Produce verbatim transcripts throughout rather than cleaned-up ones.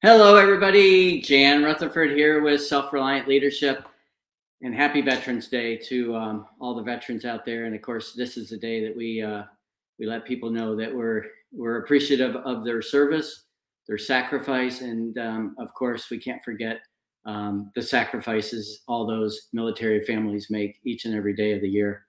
Hello, everybody. Jan Rutherford here with Self-Reliant Leadership, and happy Veterans Day to um, all the veterans out there. And of course, this is the day that we uh, we let people know that we're we're appreciative of their service, their sacrifice, and um, of course, we can't forget um, the sacrifices all those military families make each and every day of the year,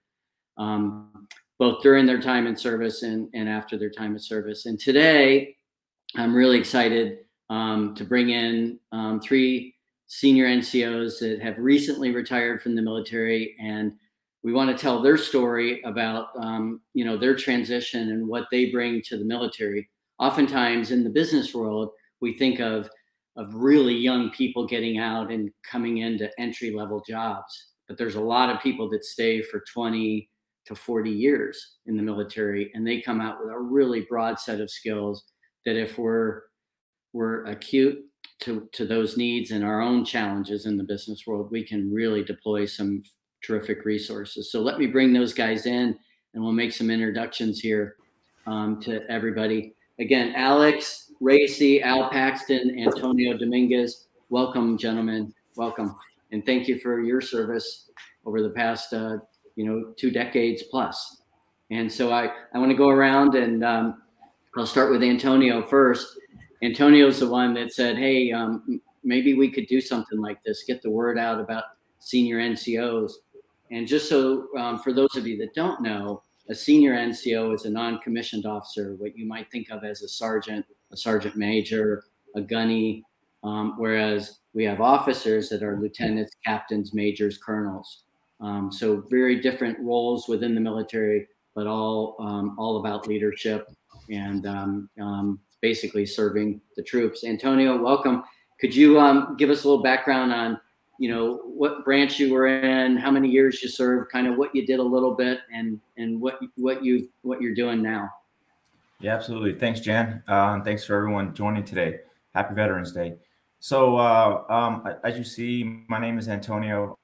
um, both during their time in service and and after their time of service. And today, I'm really excited um, to bring in um, three senior N C Os that have recently retired from the military, and we want to tell their story about um, you know their transition and what they bring to the military. Oftentimes in the business world, we think of of really young people getting out and coming into entry level jobs, but there's a lot of people that stay for twenty to forty years in the military, and they come out with a really broad set of skills that if we're we're acute to, to those needs and our own challenges in the business world, we can really deploy some terrific resources. So let me bring those guys in, and we'll make some introductions here um, to everybody. Again, Alex Racy, Al Paxton, Antonio Dominguez. Welcome, gentlemen. Welcome. And thank you for your service over the past, uh, you know, two decades plus. And so I, I want to go around and um, I'll start with Antonio first. Antonio's the one that said, hey, um, maybe we could do something like this, get the word out about senior N C Os. And just so um, for those of you that don't know, a senior N C O is a non-commissioned officer, what you might think of as a sergeant, a sergeant major, a gunny, um, whereas we have officers that are lieutenants, captains, majors, colonels. Um, so very different roles within the military, but all um, all about leadership and um, um, basically serving the troops. Antonio, welcome. Could you um, give us a little background on, you know, what branch you were in, how many years you served, kind of what you did a little bit, and and what what you what you're doing now? Yeah, absolutely. Thanks, Jan, uh, and thanks for everyone joining today. Happy Veterans Day. So, uh, um, as you see, my name is Antonio.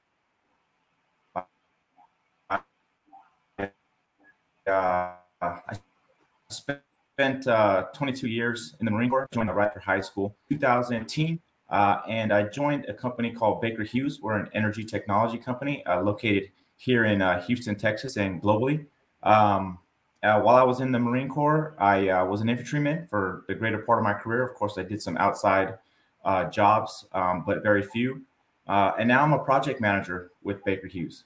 Uh, I spent uh, twenty-two years in the Marine Corps, joined right after high school, two thousand eighteen, uh, and I joined a company called Baker Hughes. We're an energy technology company uh, located here in uh, Houston, Texas, and globally. Um, uh, while I was in the Marine Corps, I uh, was an infantryman for the greater part of my career. Of course, I did some outside uh, jobs, um, but very few. Uh, and now I'm a project manager with Baker Hughes.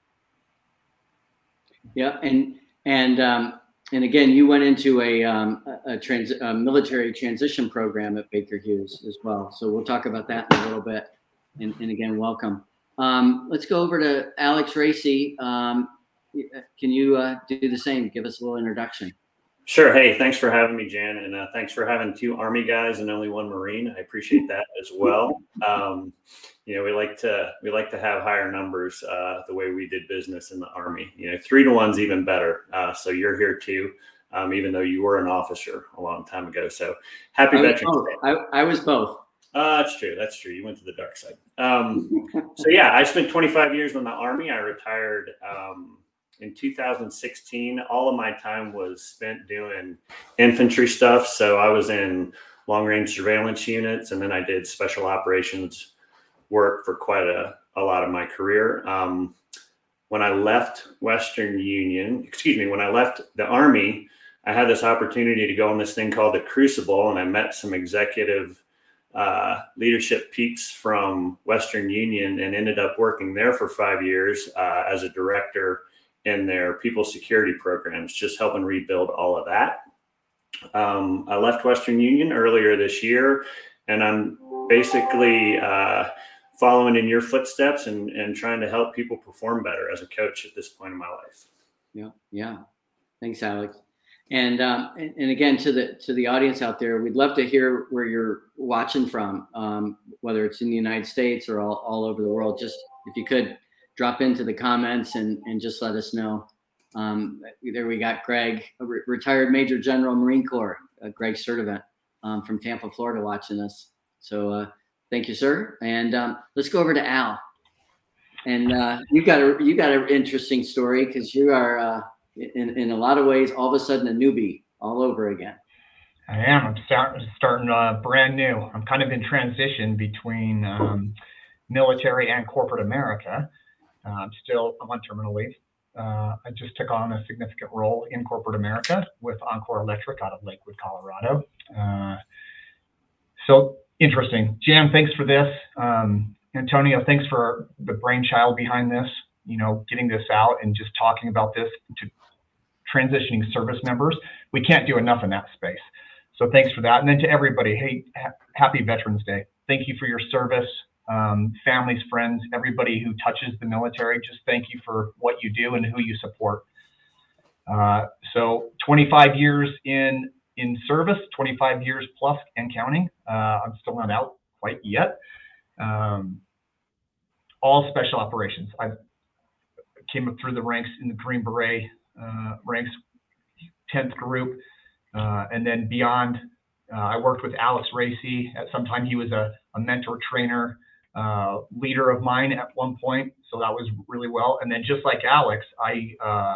Yeah, and and um, and again, you went into a um, a, a, trans, a military transition program at Baker Hughes as well. So we'll talk about that in a little bit. And, and again, welcome. Um, let's go over to Alex Racy. Um, can you uh, do the same? Give us a little introduction. Sure. Hey, thanks for having me, Jan, and uh, thanks for having two Army guys and only one Marine. I appreciate that as well. Um, you know, we like to we like to have higher numbers uh, the way we did business in the Army. You know, three to one's even better. Uh, so you're here too, um, even though you were an officer a long time ago. So happy I Veterans Day. I, I was both. Uh, that's true. That's true. You went to the dark side. Um, so yeah, I spent twenty-five years in the Army. I retired um, in two thousand sixteen. All of my time was spent doing infantry stuff. So I was in long range surveillance units, and then I did special operations work for quite a, a lot of my career. Um, when I left Western Union, excuse me, when I left the Army, I had this opportunity to go on this thing called the Crucible, and I met some executive uh, leadership peaks from Western Union and ended up working there for five years uh, as a director in their people security programs, just helping rebuild all of that. Um, I left Western Union earlier this year, and I'm basically uh, following in your footsteps and, and trying to help people perform better as a coach at this point in my life. Yeah. Yeah. Thanks, Alex. And, um, and and again, to the to the audience out there, we'd love to hear where you're watching from, um, whether it's in the United States or all, all over the world. Just if you could drop into the comments and, and just let us know. Um, there we got Greg, a re- retired Major General Marine Corps, uh, Greg Sturdivant um, from Tampa, Florida, watching us. So uh, thank you, sir. And um, let's go over to Al. And uh, you got a you got an interesting story because you are. Uh, In, in a lot of ways, all of a sudden a newbie all over again. I am. I'm start, starting uh, brand new. I'm kind of in transition between um, military and corporate America. Uh, I'm still I'm on terminal leave. Uh, I just took on a significant role in corporate America with Encore Electric out of Lakewood, Colorado. Uh, so interesting. Jan, thanks for this. Um, Antonio, thanks for the brainchild behind this, you know, getting this out and just talking about this to transitioning service members. We can't do enough in that space. So thanks for that. And then to everybody, hey, ha- happy Veterans Day. Thank you for your service, um, families, friends, everybody who touches the military. Just thank you for what you do and who you support. Uh, so twenty-five years in in service, twenty-five years plus and counting. Uh, I'm still not out quite yet. Um, all special operations. I came up through the ranks in the Green Beret uh, ranks, tenth group. Uh, and then beyond, uh, I worked with Alex Racy. At some time, he was a, a mentor trainer, uh, leader of mine at one point. So that was really well. And then just like Alex, I, uh,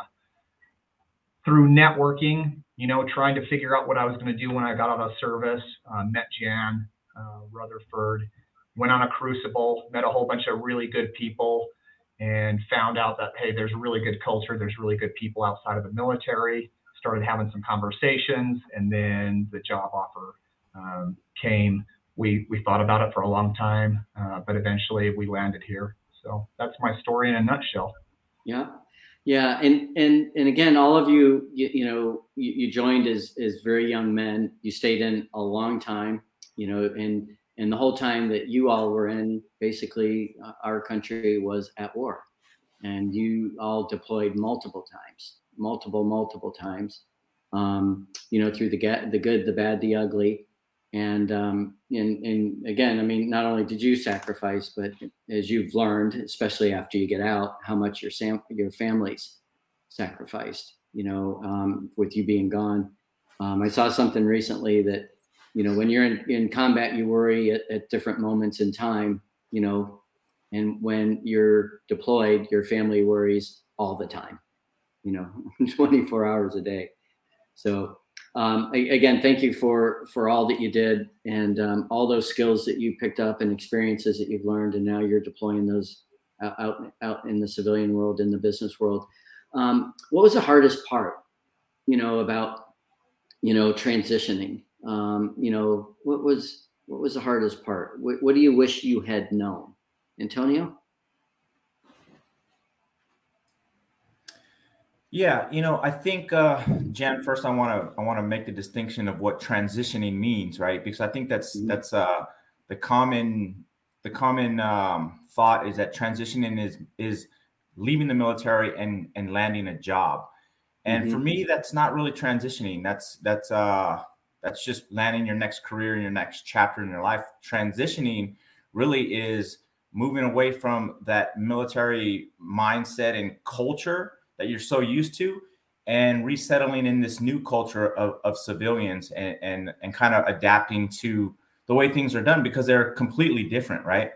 through networking, you know, trying to figure out what I was going to do when I got out of service, uh, met Jan uh, Rutherford, went on a crucible, met a whole bunch of really good people, and found out that, hey, there's really good culture. There's really good people outside of the military. Started having some conversations, and then the job offer um, came. We we thought about it for a long time, uh, but eventually we landed here. So that's my story in a nutshell. Yeah, yeah, and and and again, all of you, you, you know, you, you joined as as very young men. You stayed in a long time, you know, and and the whole time that you all were in, basically, uh, our country was at war, and you all deployed multiple times. multiple, multiple times, um, you know, through the the good, the bad, the ugly. And, um, and, and again, I mean, not only did you sacrifice, but as you've learned, especially after you get out, how much your sam- your families sacrificed, you know, um, with you being gone. Um, I saw something recently that, you know, when you're in, in combat, you worry at, at different moments in time, you know, and when you're deployed, your family worries all the time. You know, twenty-four hours a day. So um, again, thank you for for all that you did, and um, all those skills that you picked up and experiences that you've learned, and now you're deploying those out out in the civilian world, in the business world. Um, what was the hardest part, you know, about, you know, transitioning? Um, you know, what was what was the hardest part? What, what do you wish you had known, Antonio? Yeah, you know, I think, uh, Jan, first I want to I want to make the distinction of what transitioning means, right? Because I think that's mm-hmm. that's uh, the common the common um, thought is that transitioning is is leaving the military and and landing a job. And mm-hmm. for me, that's not really transitioning. That's that's uh, that's just landing your next career, your next chapter in your life. Transitioning really is moving away from that military mindset and culture that you're so used to, and resettling in this new culture of, of civilians, and, and, and kind of adapting to the way things are done, because they're completely different. Right.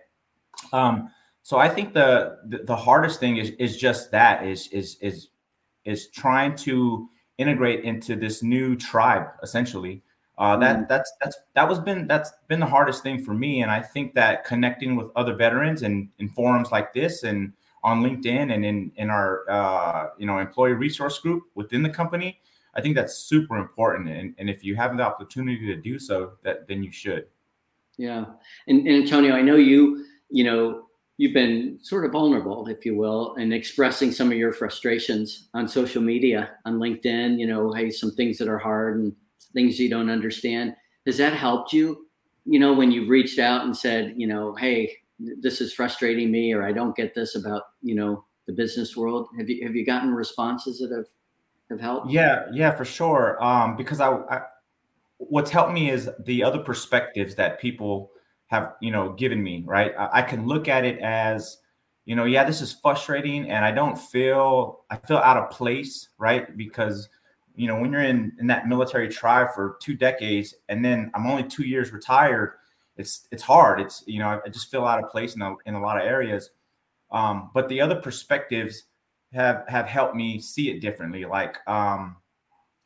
Um, so I think the, the, the hardest thing is, is just that is, is, is, is trying to integrate into this new tribe, essentially. Uh, that mm. that's, that's, that was been, that's been the hardest thing for me. And I think that connecting with other veterans and in forums like this, and on LinkedIn, and in, in our, uh, you know, employee resource group within the company, I think that's super important. And, and if you have the opportunity to do so, that then you should. Yeah. And, and Antonio, I know you, you know, you've been sort of vulnerable, if you will, and expressing some of your frustrations on social media, on LinkedIn, you know, hey, some things that are hard and things you don't understand. Has that helped you, you know, when you've reached out and said, you know, hey, this is frustrating me, or I don't get this about, you know, the business world? Have you, have you gotten responses that have, have helped? Yeah, yeah, for sure. Um, because I, I, what's helped me is the other perspectives that people have, you know, given me, right? I, I can look at it as, you know, yeah, this is frustrating, and I don't feel, I feel out of place, right? Because, you know, when you're in, in that military tribe for two decades, and then I'm only two years retired, It's it's hard. It's, you know, I just feel out of place in a, in a lot of areas. Um, but the other perspectives have have helped me see it differently. Like um,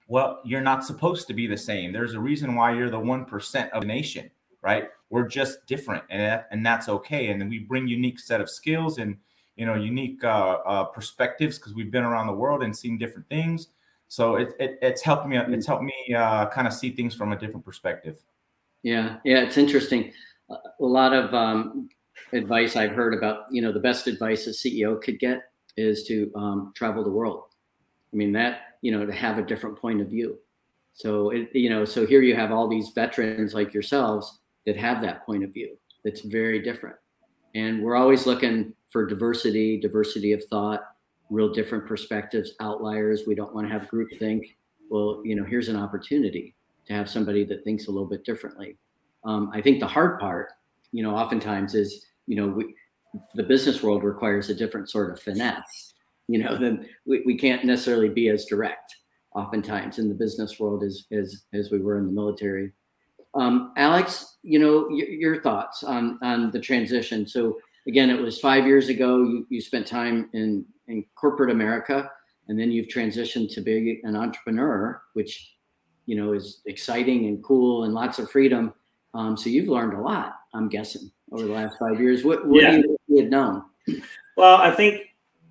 well, you're not supposed to be the same. There's a reason why you're the one percent of the nation, right? We're just different, and that, and that's okay. And then we bring unique set of skills and, you know, unique uh, uh, perspectives because we've been around the world and seen different things. So it, it it's helped me. It's helped me uh, kind of see things from a different perspective. Yeah, yeah, it's interesting. A lot of um, advice I've heard about, you know, the best advice a C E O could get is to um, travel the world. I mean, that, you know, to have a different point of view. So, it, you know, so here you have all these veterans like yourselves that have that point of view that's very different. And we're always looking for diversity, diversity of thought, real different perspectives, outliers. We don't want to have groupthink. Well, you know, here's an opportunity to have somebody that thinks a little bit differently. Um, I think the hard part, you know, oftentimes is, you know, we, the business world requires a different sort of finesse. You know, then we, we can't necessarily be as direct oftentimes in the business world as as, as we were in the military. Um, Alex, you know, y- your thoughts on on the transition. So again, it was five years ago. You, you spent time in in corporate America, and then you've transitioned to be an entrepreneur, which, you know, is exciting and cool and lots of freedom. Um, so you've learned a lot, I'm guessing, over the last five years. What, what Yeah. do you wish you had known? Well, I think,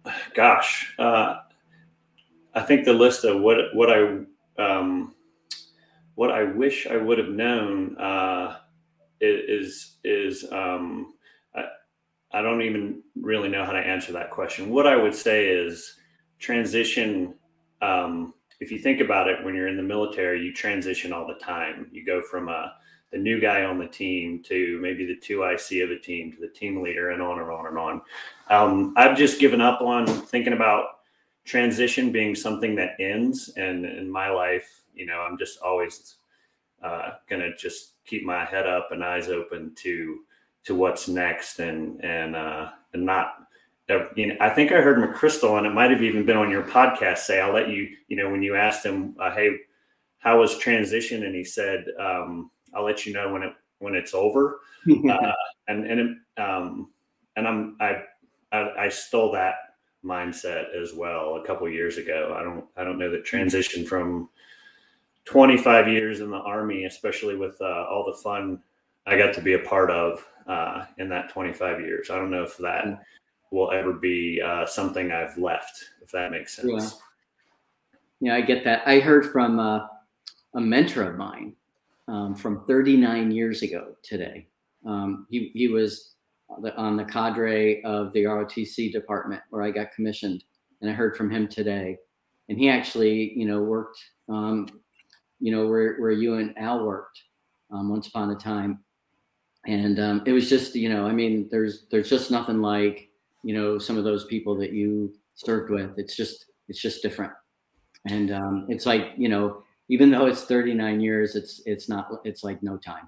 gosh, uh, I think the list of what what I um, what I wish I would have known uh, is is um, I, I don't even really know how to answer that question. What I would say is transition. Um, if you think about it, when you're in the military, you transition all the time. You go from a the new guy on the team to maybe the two I C of the team to the team leader, and on and on and on. Um, I've just given up on thinking about transition being something that ends. And in my life, you know, I'm just always uh, going to just keep my head up and eyes open to to what's next, and and uh, and not. You know, I think I heard McChrystal, and it might have even been on your podcast, say, "I'll let you." You know, when you asked him, uh, "Hey, how was transition?" and he said, um, "I'll let you know when it when it's over." uh, and and it, um, and I'm I, I I stole that mindset as well a couple of years ago. I don't I don't know that transition from twenty-five years in the Army, especially with uh, all the fun I got to be a part of uh, in that twenty-five years. I don't know if that will ever be uh, something I've left, if that makes sense. Yeah, yeah, I get that. I heard from uh, a mentor of mine um, from thirty-nine years ago today. Um, he, he was on the cadre of the R O T C department where I got commissioned, and I heard from him today. And he actually, you know, worked, um, you know, where, where you and Al worked um, once upon a time. And um, it was just, you know, I mean, there's there's just nothing like, you know, some of those people that you served with. It's just, it's just different. And um, it's like, you know, even though it's thirty-nine years, it's, it's not, it's like no time.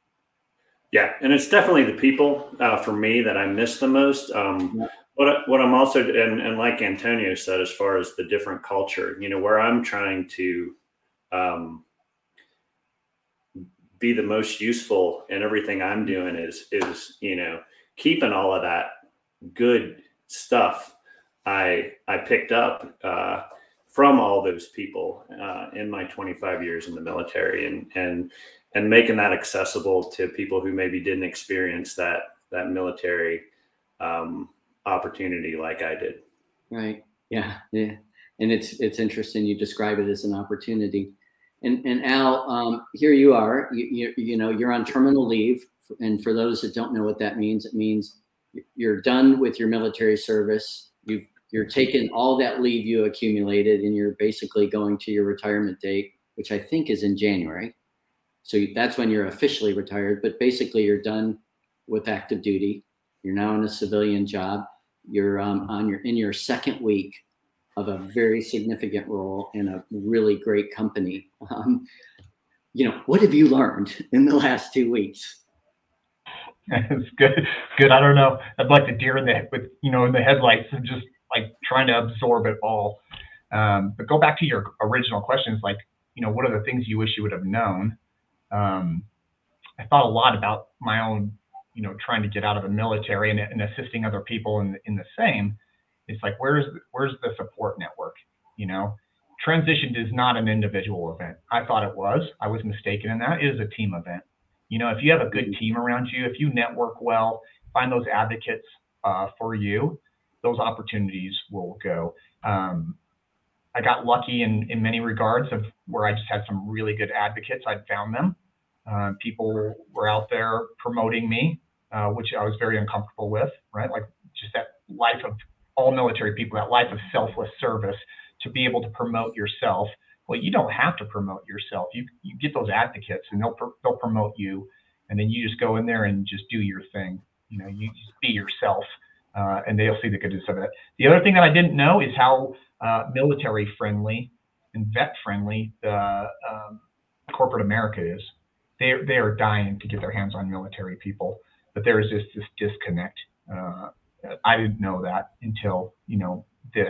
Yeah. And it's definitely the people uh, for me that I miss the most. Um, yeah. What, what I'm also, and, and like Antonio said, as far as the different culture, you know, where I'm trying to um, be the most useful in everything I'm doing is, is, you know, keeping all of that good stuff I I picked up uh, from all those people uh, in my twenty-five years in the military, and and and making that accessible to people who maybe didn't experience that that military um, opportunity like I did. Right. Yeah. Yeah. And it's it's interesting you describe it as an opportunity. And and Al, um, here you are. You, you you know you're on terminal leave, and for those that don't know what that means, it means you're done with your military service. You've, you're taking all that leave you accumulated, and you're basically going to your retirement date, which I think is in January. So that's when you're officially retired, but basically you're done with active duty. You're now in a civilian job. You're um, on your, in your second week of a very significant role in a really great company. Um, you know, what have you learned in the last two weeks? It's good. Good. I don't know. I'd like the deer in the with you know in the headlights and just like trying to absorb it all. Um, but go back to your original questions, like you know, what are the things you wish you would have known? Um, I thought a lot about my own, you know, trying to get out of the military and, and assisting other people in in the same. It's like where's where's the support network? You know, transition is not an individual event. I thought it was. I was mistaken in that. It is a team event. You know, if you have a good team around you, if you network well, find those advocates uh, for you, those opportunities will go. Um, I got lucky in, in many regards of where I just had some really good advocates. I'd found them. Uh, people were out there promoting me, uh, which I was very uncomfortable with, right? Like just that life of all military people, that life of selfless service, to be able to promote yourself. Well, you don't have to promote yourself. You you get those advocates and they'll they'll promote you, and then you just go in there and just do your thing. You know, you just be yourself, uh, and they'll see the goodness of it. The other thing that I didn't know is how uh, military friendly and vet friendly the um, corporate America is. They they are dying to get their hands on military people, but there is just this disconnect. Uh, I didn't know that until you know this.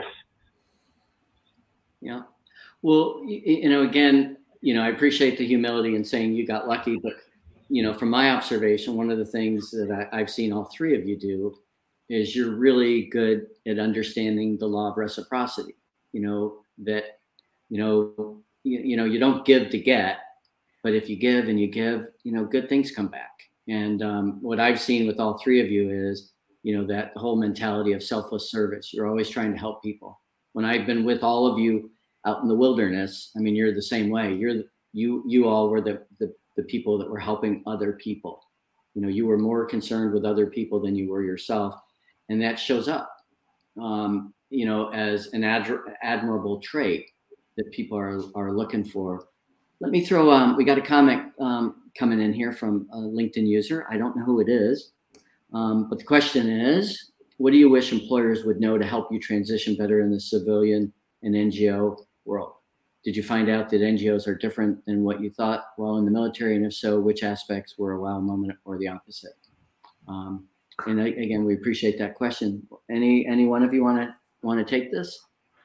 Yeah. Well, you, you know, again, you know, I appreciate the humility in saying you got lucky, but, you know, from my observation, one of the things that I, I've seen all three of you do is you're really good at understanding the law of reciprocity, you know, that, you know, you, you know, you don't give to get, but if you give and you give, you know, good things come back. And um, what I've seen with all three of you is, you know, that whole mentality of selfless service. You're always trying to help people. When I've been with all of you out in the wilderness, I mean, you're the same way. You're the, you you all were the, the the people that were helping other people. You know, you were more concerned with other people than you were yourself, and that shows up, um, you know, as an ad- admirable trait that people are are looking for. Let me throw. Um, we got a comment um, coming in here from a LinkedIn user. I don't know who it is, um, but the question is, what do you wish employers would know to help you transition better in the civilian and N G O world? Did you find out that N G Os are different than what you thought while in the military? And if so, which aspects were a wow moment or the opposite? Um, and I, again, we appreciate that question. Any any one of you want to want to take this?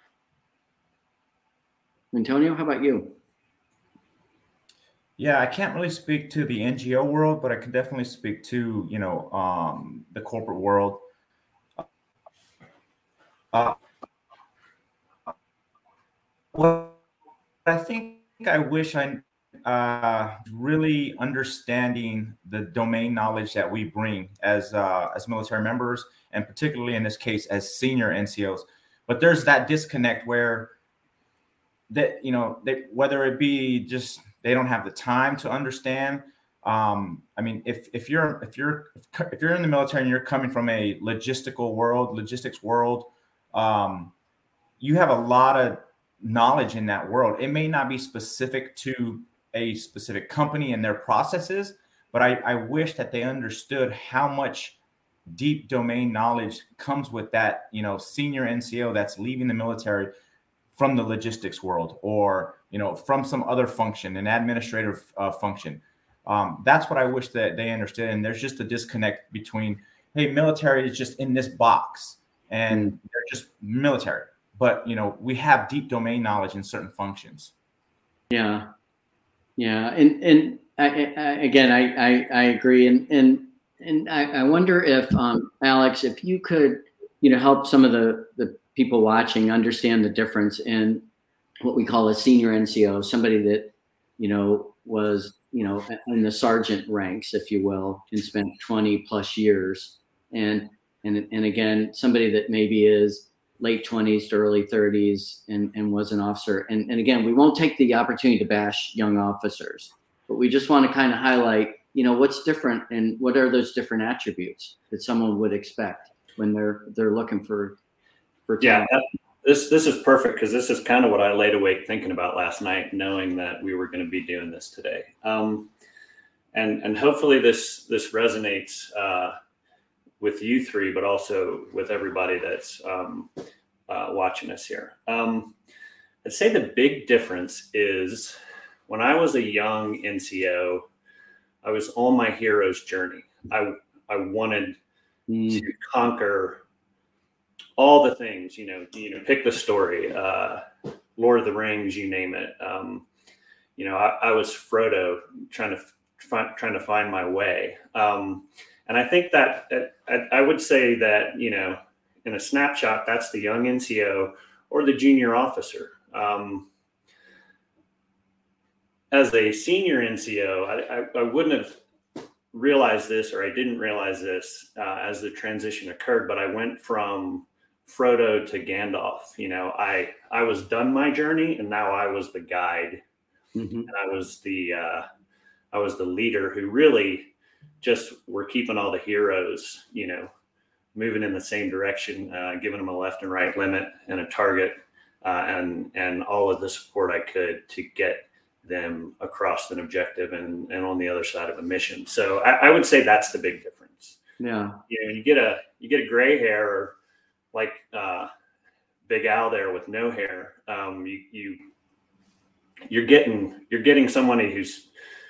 Antonio, how about you? Yeah, I can't really speak to the N G O world, but I can definitely speak to, you know, um, the corporate world. Uh, what I think I wish I uh, really understanding the domain knowledge that we bring as uh, as military members, and particularly in this case as senior N C Os. But there's that disconnect where that you know they, whether it be just they don't have the time to understand. Um, I mean, if if you're if you're if you're in the military and you're coming from a logistical world, logistics world, um, you have a lot of knowledge in that world. It may not be specific to a specific company and their processes, but I, I wish that they understood how much deep domain knowledge comes with that, you know, senior N C O that's leaving the military from the logistics world, or, you know, from some other function, an administrative uh, function. Um, that's what I wish that they understood. And there's just a disconnect between, hey, military is just in this box and they're just military. But, you know, we have deep domain knowledge in certain functions. Yeah. Yeah. And, and I, I, again, I, I, I agree. And, and, and I, I wonder if, um, Alex, if you could, you know, help some of the, the people watching understand the difference in what we call a senior N C O, somebody that, you know, was, you know, in the sergeant ranks, if you will, and spent twenty plus years. And, and, and again, somebody that maybe is late twenties to early thirties and, and was an officer. And, and again, we won't take the opportunity to bash young officers, but we just want to kind of highlight, you know, what's different and what are those different attributes that someone would expect when they're, they're looking for, for talent. Yeah, that, this, this is perfect, because this is kind of what I laid awake thinking about last night, knowing that we were going to be doing this today. Um, and, and hopefully this, this resonates, uh, with you three, but also with everybody that's um, uh, watching us here. Um, I'd say the big difference is when I was a young N C O, I was on my hero's journey. I I wanted mm. to conquer all the things, you know, you know, pick the story, uh, Lord of the Rings, you name it. Um, you know, I, I was Frodo trying to find, trying to find my way. Um, And I think that, that I, I would say that, you know, in a snapshot, that's the young N C O or the junior officer. Um, as a senior N C O, I, I, I wouldn't have realized this, or I didn't realize this uh, as the transition occurred, but I went from Frodo to Gandalf. You know, I, I was done my journey, and now I was the guide. Mm-hmm. And I was the, uh, I was the leader who really just were keeping all the heroes, you know, moving in the same direction, uh, giving them a left and right limit and a target, uh, and, and all of the support I could to get them across an objective and, and on the other side of a mission. So I, I would say that's the big difference. Yeah. You know, you get a, you get a gray hair, or like uh, Big Al there with no hair. Um, you, you, you're getting, you're getting somebody who's,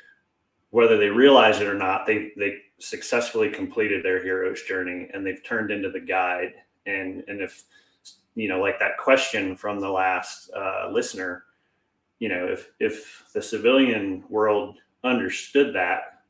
whether they realize it or not, they, they successfully completed their hero's journey, and they've turned into the guide. And, and if, you know, like that question from the last uh, listener, you know, if, if the civilian world understood that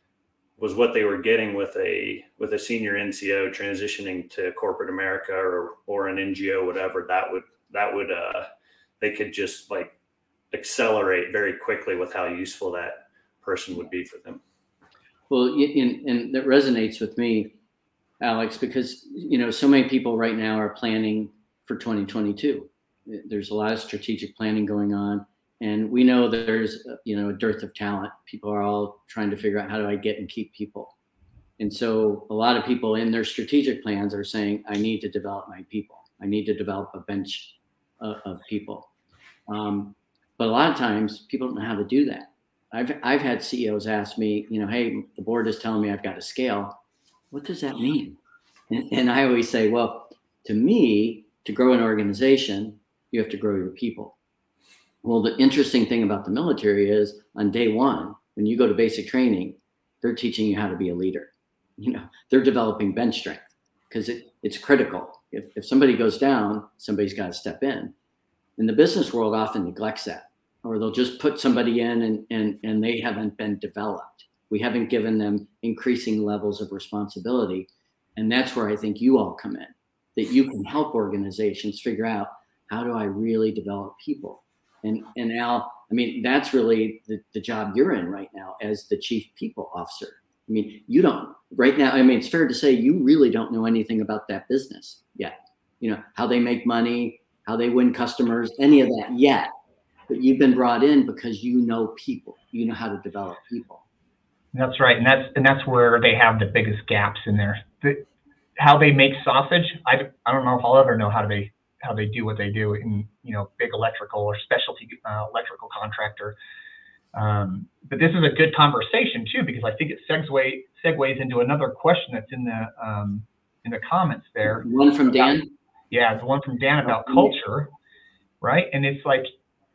was what they were getting with a, with a senior N C O transitioning to corporate America or, or an N G O, whatever, that would, that would, uh, they could just like accelerate very quickly with how useful that person would be for them. Well, and, and that resonates with me, Alex, because, you know, so many people right now are planning for twenty twenty-two. There's a lot of strategic planning going on, and we know there's, you know, a dearth of talent. People are all trying to figure out, how do I get and keep people? And so a lot of people in their strategic plans are saying, I need to develop my people. I need to develop a bench uh, of people. Um, but a lot of times people don't know how to do that. I've I've had C E Os ask me, you know, hey, the board is telling me I've got to scale. What does that mean? And, and I always say, well, to me, to grow an organization, you have to grow your people. Well, the interesting thing about the military is on day one, when you go to basic training, they're teaching you how to be a leader. You know, they're developing bench strength because it, it's critical. If, if somebody goes down, somebody's got to step in. And the business world often neglects that. Or they'll just put somebody in and, and, and they haven't been developed. We haven't given them increasing levels of responsibility. And that's where I think you all come in, that you can help organizations figure out, how do I really develop people? And, and Al, I mean, that's really the, the job you're in right now as the chief people officer. I mean, you don't right now. I mean, it's fair to say you really don't know anything about that business yet. You know, how they make money, how they win customers, any of that yet. But you've been brought in because you know people, you know how to develop people. That's right, and that's and that's where they have the biggest gaps in there. The, how they make sausage, I, I don't know if I'll ever know how they how they do what they do in, you know, big electrical or specialty uh, electrical contractor. Um, but this is a good conversation too, because I think it segues segues into another question that's in the um, in the comments there. One from Dan. About, yeah, the one from Dan about culture, right? And it's like,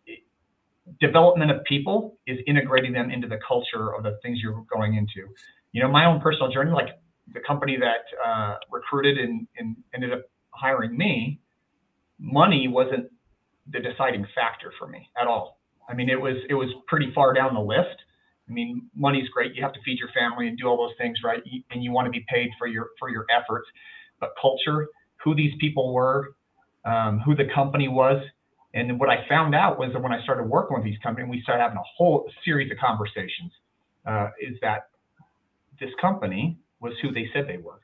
development of people is integrating them into the culture of the things you're going into. You know, my own personal journey, like the company that uh, recruited and, and ended up hiring me, money wasn't the deciding factor for me at all. I mean, it was it was pretty far down the list. I mean, money's great. You have to feed your family and do all those things, right? And you want to be paid for your for your efforts. But culture, who these people were, um, who the company was. And what I found out was that when I started working with these companies, we started having a whole series of conversations, uh, is that this company was who they said they were.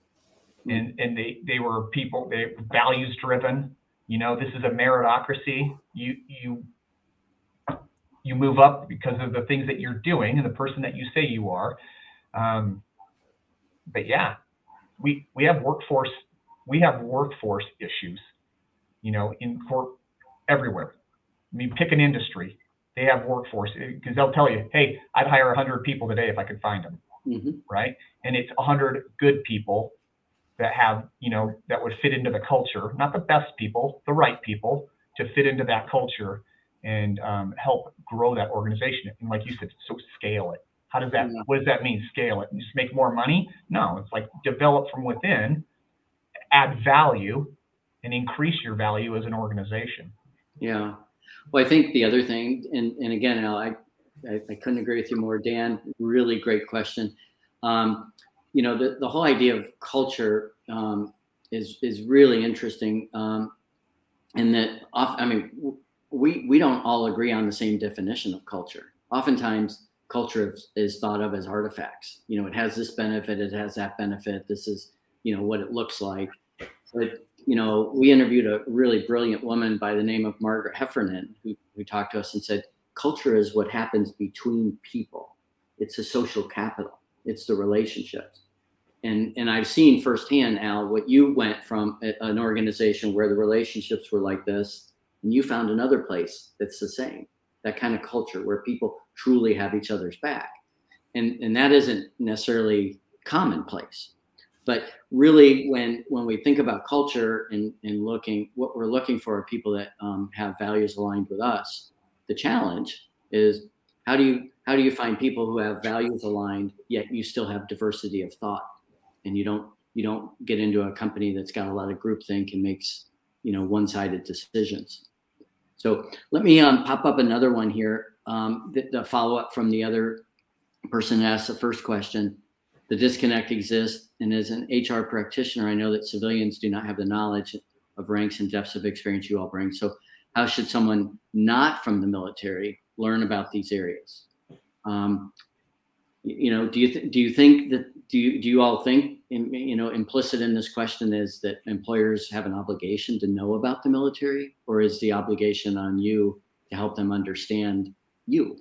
And and they, they were people, they values driven. You know, this is a meritocracy. You you you move up because of the things that you're doing and the person that you say you are. Um, but yeah, we we have workforce we have workforce issues, you know, in court. Everywhere. I mean, pick an industry. They have workforce because they'll tell you, hey, I'd hire one hundred people today if I could find them, mm-hmm. right? And it's one hundred good people that have, you know, that would fit into the culture, not the best people, the right people to fit into that culture and um, help grow that organization. And like you said, so scale it. How does that, yeah. what does that mean, scale it? Just make more money? No, it's like develop from within, add value, and increase your value as an organization. Yeah. Well, I think the other thing, and, and again, Al, I, I, I couldn't agree with you more. Dan, really great question. Um, you know, the, the whole idea of culture um, is is really interesting. Um, and that, I mean, we we don't all agree on the same definition of culture. oftentimes culture is thought of as artifacts. You know, it has this benefit, it has that benefit. This is, you know, what it looks like. But, you know, we interviewed a really brilliant woman by the name of Margaret Heffernan, who, who talked to us and said, culture is what happens between people. It's a social capital. It's the relationships. And, and I've seen firsthand, Al, what you went from a, an organization where the relationships were like this, and you found another place that's the same, that kind of culture where people truly have each other's back. And, and that isn't necessarily commonplace. But really, when when we think about culture and, and looking, what we're looking for are people that um, have values aligned with us. The challenge is how do you how do you find people who have values aligned, yet you still have diversity of thought, and you don't you don't get into a company that's got a lot of groupthink and makes, you know, one-sided decisions. So let me um, pop up another one here. Um, the, the follow-up from the other person that asked the first question. The disconnect exists, and as an H R practitioner, I know that civilians do not have the knowledge of ranks and depths of experience you all bring. So how should someone not from the military learn about these areas? Um, you know, do you th- do you think that do you do you all think in, you know implicit in this question is that employers have an obligation to know about the military, or is the obligation on you to help them understand you?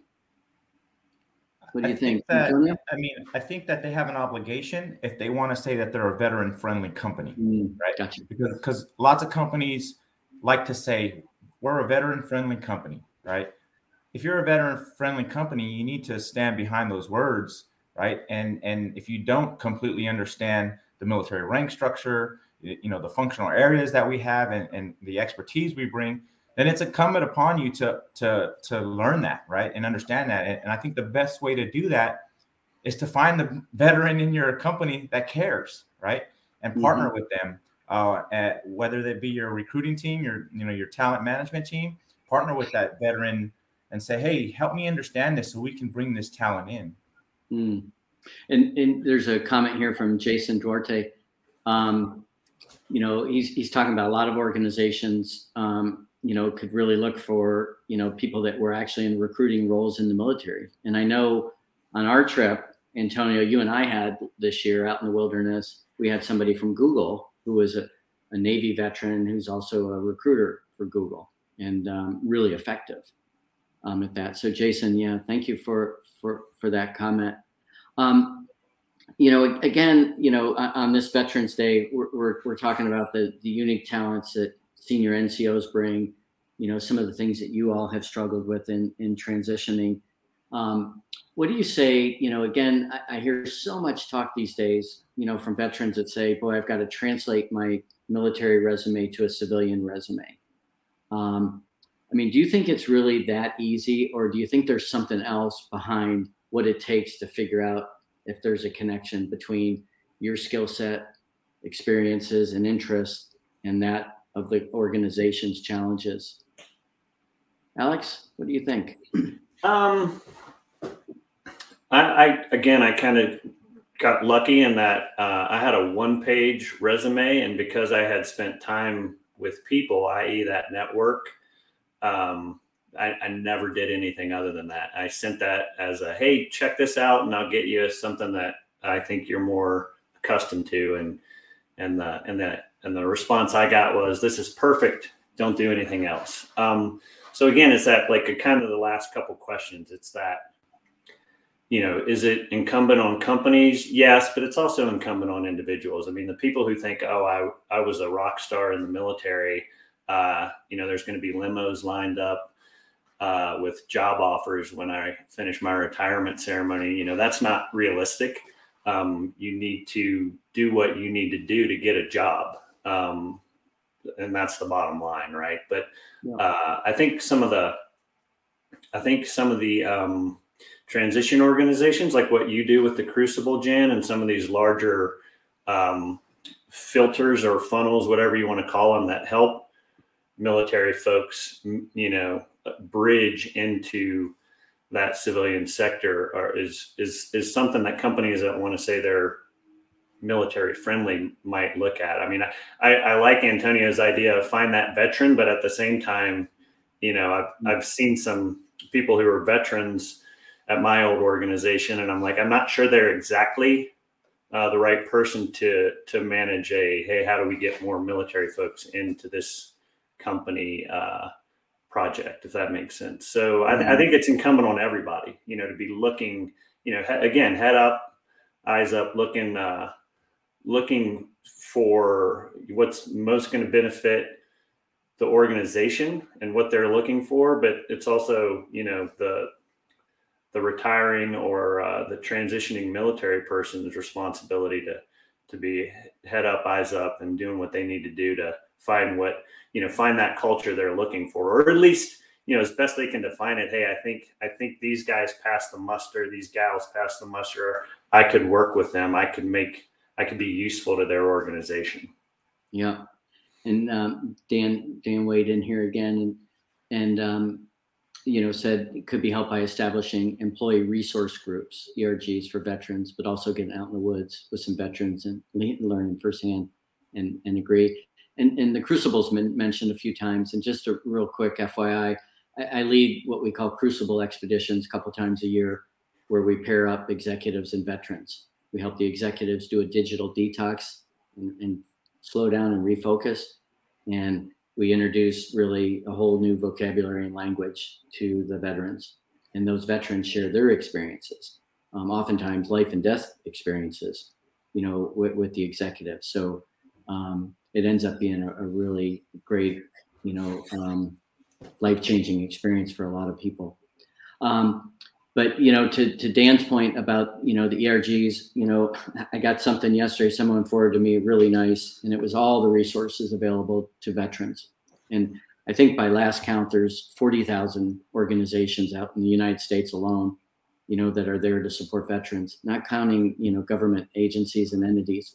What do you I think? think that, Antonio? I mean, I think that they have an obligation if they want to say that they're a veteran-friendly company, Mm, right? gotcha. Because because lots of companies like to say we're a veteran-friendly company, right? If you're a veteran-friendly company, you need to stand behind those words, right? And and if you don't completely understand the military rank structure, you know, the functional areas that we have and, and the expertise we bring, then it's incumbent upon you to to to learn that, right, and understand that. And, and I think the best way to do that is to find the veteran in your company that cares, right, and partner mm-hmm. with them. Uh, at, whether that be your recruiting team, your you know your talent management team, partner with that veteran and say, hey, help me understand this so we can bring this talent in. Mm. And and there's a comment here from Jason Duarte. Um, you know, he's he's talking about a lot of organizations. Um, you know, could really look for, you know, people that were actually in recruiting roles in the military. And I know on our trip, Antonio, you and I had this year out in the wilderness, we had somebody from Google who was a, a Navy veteran who's also a recruiter for Google, and um, really effective um, at that. So Jason, yeah, thank you for, for, for that comment. Um, you know, again, you know, on this Veterans Day, we're, we're, we're talking about the, the unique talents that senior N C Os bring, you know, some of the things that you all have struggled with in, in transitioning. Um, what do you say, you know, again, I, I hear so much talk these days, you know, from veterans that say, boy, I've got to translate my military resume to a civilian resume. Um, I mean, do you think it's really that easy, or do you think there's something else behind what it takes to figure out if there's a connection between your skill set, experiences, and interests and that of the organization's challenges? Alex, what do you think? Um, I, I again, I kind of got lucky in that uh, I had a one-page resume, and because I had spent time with people, that is, that network, um, I, I never did anything other than that. I sent that as a, hey, check this out, and I'll get you something that I think you're more accustomed to, and and the and the and the response I got was, this is perfect. Don't do anything else. Um, so again, it's that, like, a kind of the last couple questions. It's that, you know, is it incumbent on companies? Yes, but it's also incumbent on individuals. I mean, the people who think, oh, I I was a rock star in the military, uh, you know, there's going to be limos lined up uh, with job offers when I finish my retirement ceremony. You know, that's not realistic. Um, you need to do what you need to do to get a job. Um, and that's the bottom line, right? But uh, I think some of the, I think some of the um, transition organizations, like what you do with the Crucible, Jan, and some of these larger um, filters or funnels, whatever you want to call them, that help military folks, you know, bridge into that civilian sector, or is is is something that companies that want to say they're military friendly might look at. I mean, I, I like Antonio's idea of find that veteran, but at the same time, you know, I've I've seen some people who are veterans at my old organization, and I'm like, I'm not sure they're exactly uh, the right person to to manage a, hey, how do we get more military folks into this company uh, project, if that makes sense. So I, th- I think it's incumbent on everybody, you know, to be looking, you know, he- again, head up, eyes up, looking, uh, looking for what's most going to benefit the organization and what they're looking for. But it's also, you know, the, the retiring or uh, the transitioning military person's responsibility to, to be head up, eyes up, and doing what they need to do to find what, you know, find that culture they're looking for, or at least, you know, as best they can define it. Hey, I think, I think these guys pass the muster, these gals pass the muster. I could work with them. I could make, I could be useful to their organization. Yeah. And um, Dan, Dan weighed in here again and, and um, you know, said it could be helped by establishing employee resource groups, E R Gs, for veterans, but also getting out in the woods with some veterans and learning firsthand, and, and agree. And, and the Crucible's been mentioned a few times. And just a real quick F Y I, I, I lead what we call Crucible expeditions a couple times a year, where we pair up executives and veterans. We help the executives do a digital detox and, and slow down and refocus. And we introduce really a whole new vocabulary and language to the veterans. And those veterans share their experiences, um, oftentimes life and death experiences, you know, with, with the executives. So um, it ends up being a, a really great, you know, um, life-changing experience for a lot of people. Um, but, you know, to, to Dan's point about, you know, the E R Gs, you know, I got something yesterday, someone forwarded to me, really nice, and it was all the resources available to veterans. And I think by last count, there's forty thousand organizations out in the United States alone, you know, that are there to support veterans, not counting, you know, government agencies and entities.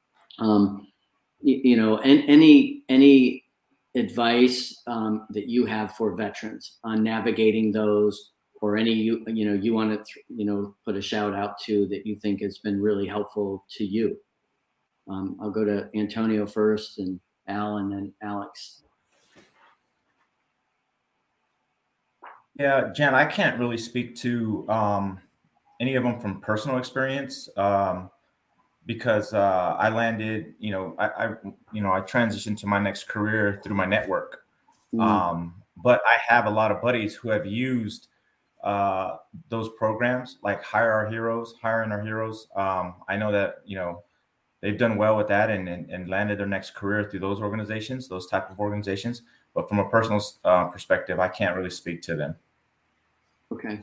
Um, you, you know, and any, any advice um, that you have for veterans on navigating those, or any, you, you know, you want to, you know, put a shout out to that you think has been really helpful to you? Um, I'll go to Antonio first, and Al, and then Alex. Yeah, Jan, I can't really speak to um, any of them from personal experience um, because uh, I landed, you know, I, I, you know, I transitioned to my next career through my network. Mm. Um, but I have a lot of buddies who have used uh, those programs like Hire Our Heroes, Hiring Our Heroes. Um, I know that, you know, they've done well with that and, and, and landed their next career through those organizations, those type of organizations. But from a personal uh, perspective, I can't really speak to them. Okay.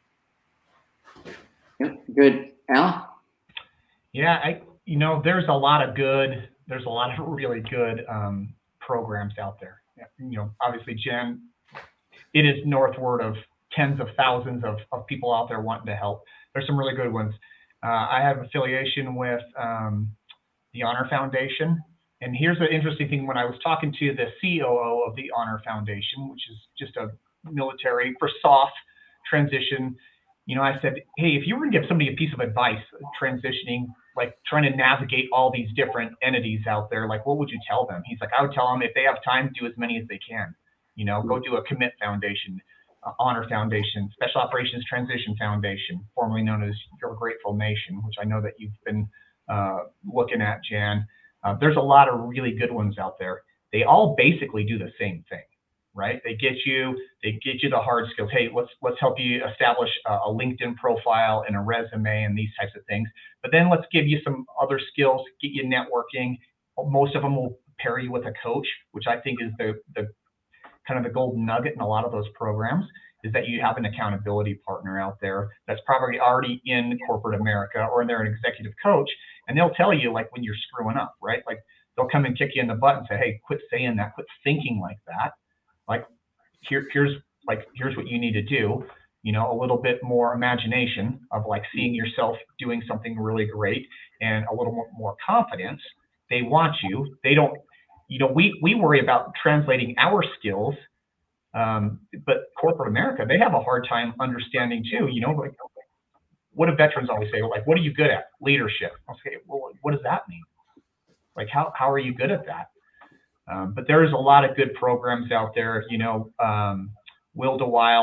Yep. Good. Al? Yeah, I, you know, there's a lot of good, there's a lot of really good um, programs out there. You know, obviously, Jen, it is northward of tens of thousands of, of people out there wanting to help. There's some really good ones. Uh, I have affiliation with um, the Honor Foundation. And here's the interesting thing. When I was talking to the C O O of the Honor Foundation, which is just a military for soft transition, you know, I said, hey, if you were to give somebody a piece of advice transitioning, like trying to navigate all these different entities out there, like what would you tell them? He's like, I would tell them if they have time, do as many as they can. You know, go do a Commit Foundation, uh, Honor Foundation, Special Operations Transition Foundation, formerly known as Your Grateful Nation, which I know that you've been uh, looking at, Jan. Uh, there's a lot of really good ones out there. They all basically do the same thing, right? They get you, they get you the hard skills. Hey, let's let's help you establish a, a LinkedIn profile and a resume and these types of things. But then let's give you some other skills, get you networking. Most of them will pair you with a coach, which I think is the the kind of the golden nugget in a lot of those programs, is that you have an accountability partner out there that's probably already in corporate America, or they're an executive coach, and they'll tell you like when you're screwing up, right? Like they'll come and kick you in the butt and say, hey, quit saying that, quit thinking like that. Like here, here's like here's what you need to do. You know, a little bit more imagination of like seeing yourself doing something really great, and a little more, more confidence. They want you. They don't. You know, we we worry about translating our skills, um, but corporate America, they have a hard time understanding too. You know, like what do veterans always say? Like, what are you good at? Leadership. I'll say, well, what does that mean? Like, how how are you good at that? Um, but there's a lot of good programs out there. You know, um, Will DeWild,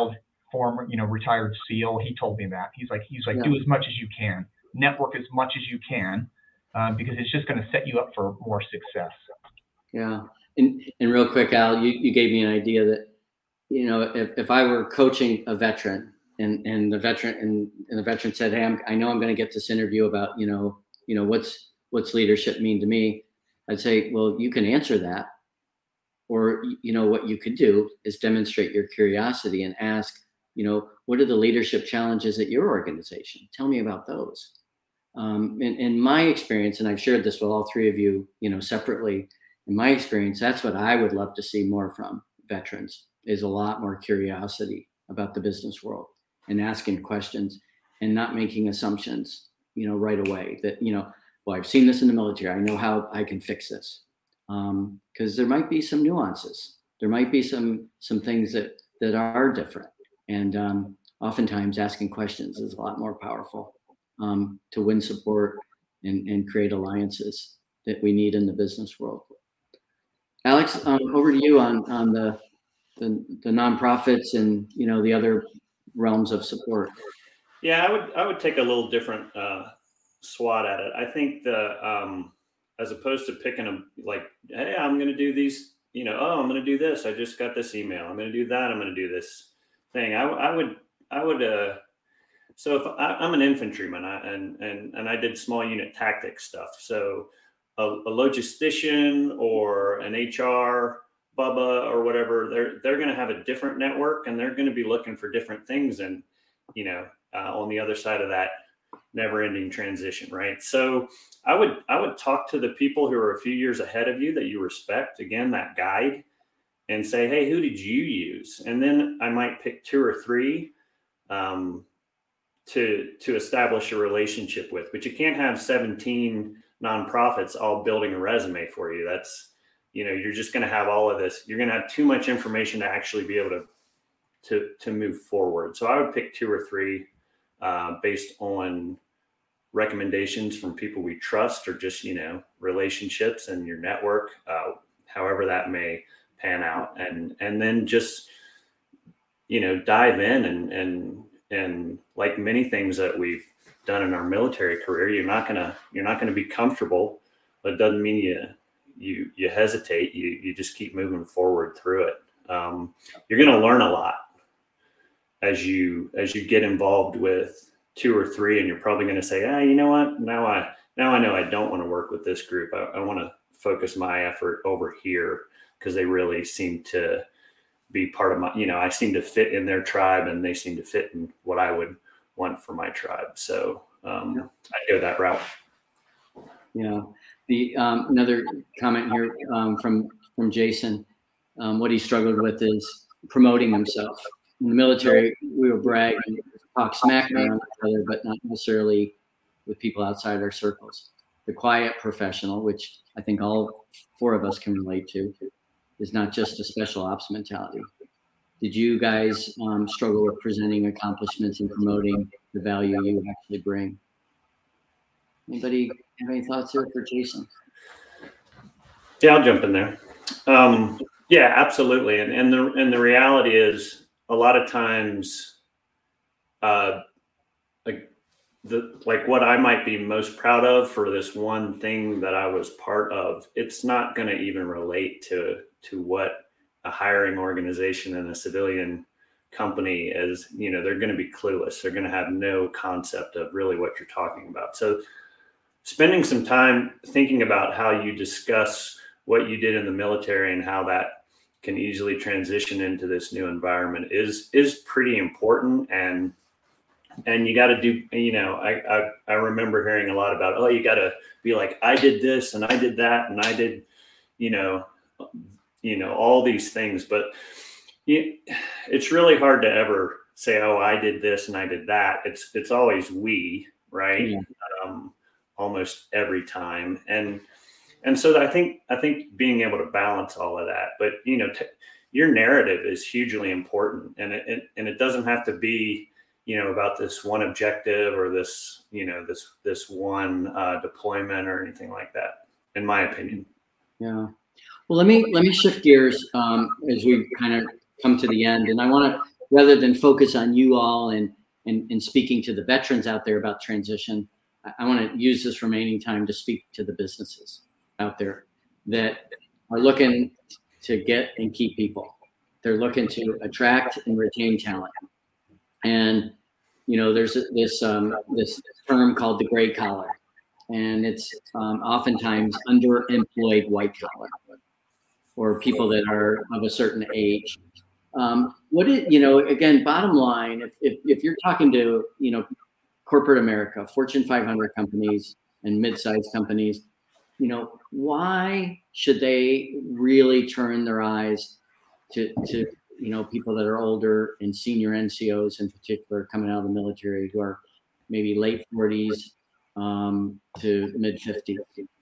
former, you know, retired SEAL. He told me that. He's like, he's like, Yeah. do as much as you can, network as much as you can, um, because it's just going to set you up for more success. Yeah. And, and real quick, Al, you, you gave me an idea that, you know, if, if I were coaching a veteran and, and the veteran and, and the veteran said, hey, I'm, I know I'm going to get this interview about, you know, you know, what's, what's leadership mean to me? I'd say, well, you can answer that. Or, you know, what you could do is demonstrate your curiosity and ask, you know, what are the leadership challenges at your organization? Tell me about those. Um, in, in my experience, and I've shared this with all three of you, you know, separately, in my experience, that's what I would love to see more from veterans, is a lot more curiosity about the business world and asking questions and not making assumptions, you know, right away that, you know, well, I've seen this in the military. I know how I can fix this. Um, because there might be some nuances. There might be some some things that that are different. And um, oftentimes asking questions is a lot more powerful um, to win support and, and create alliances that we need in the business world. Alex, um, over to you on, on the, the the nonprofits and, you know, the other realms of support. Yeah, I would I would take a little different uh, swat at it. I think the um, as opposed to picking a like, hey, I'm going to do these, you know, oh, I'm going to do this. I just got this email. I'm going to do that. I'm going to do this thing. I, I would I would uh, so if I, I'm an infantryman I, and and and I did small unit tactics stuff. So a, a logistician or an H R Bubba or whatever, they're they're going to have a different network and they're going to be looking for different things. And you know, uh, on the other side of that never-ending transition, right? So I would I would talk to the people who are a few years ahead of you that you respect, again, that guide, and say, hey, who did you use? And then I might pick two or three um, to to establish a relationship with. But you can't have seventeen nonprofits all building a resume for you. That's, you know, you're just going to have all of this. You're going to have too much information to actually be able to to to move forward. So I would pick two or three uh, based on recommendations from people we trust, or just, you know, relationships and your network, uh, however that may pan out. And and then just, you know, dive in and and and like many things that we've done in our military career, you're not gonna you're not gonna be comfortable, but it doesn't mean you you you hesitate. You you just keep moving forward through it. Um, you're gonna learn a lot as you as you get involved with two or three, and you're probably going to say, ah, you know what, now I now I know I don't want to work with this group. I, I want to focus my effort over here because they really seem to be part of my, you know, I seem to fit in their tribe and they seem to fit in what I would want for my tribe. So um, yeah. I go that route. Yeah. The um, another comment here um, from from Jason. Um, what he struggled with is promoting himself. In the military, we would brag and talk smack around each other, but not necessarily with people outside our circles. The quiet professional, which I think all four of us can relate to, is not just a special ops mentality. Did you guys um, struggle with presenting accomplishments and promoting the value you actually bring? Anybody have any thoughts here for Jason? Yeah, I'll jump in there. Um, yeah, absolutely. And and the and the reality is, a lot of times, uh, like the like what I might be most proud of for this one thing that I was part of, it's not going to even relate to to what a hiring organization and a civilian company is. You know, they're going to be clueless. They're going to have no concept of really what you're talking about. So spending some time thinking about how you discuss what you did in the military and how that can easily transition into this new environment is is pretty important. And and you got to do, you know, I, I I remember hearing a lot about, oh, you got to be like, I did this and I did that and I did, you know, you know, all these things. But you, it's really hard to ever say, oh, I did this and I did that. It's it's always we, right? Yeah. Um, almost every time. And And so I think I think being able to balance all of that, but you know, t- your narrative is hugely important, and it, it and it doesn't have to be, you know, about this one objective or this, you know, this this one uh, deployment or anything like that, in my opinion. Yeah. Well, let me let me shift gears um, as we kind of come to the end, and I want to rather than focus on you all and, and, and speaking to the veterans out there about transition, I, I want to use this remaining time to speak to the businesses out there that are looking to get and keep people. They're looking to attract and retain talent. And, you know, there's this, um, this term called the gray collar, and it's um, oftentimes underemployed white collar or people that are of a certain age. Um, what is, you know, again, bottom line, if, if, if you're talking to, you know, corporate America, Fortune five hundred companies and mid-sized companies, you know, why should they really turn their eyes to, to, you know, people that are older and senior N C Os in particular coming out of the military who are maybe late forties um, to mid fifties?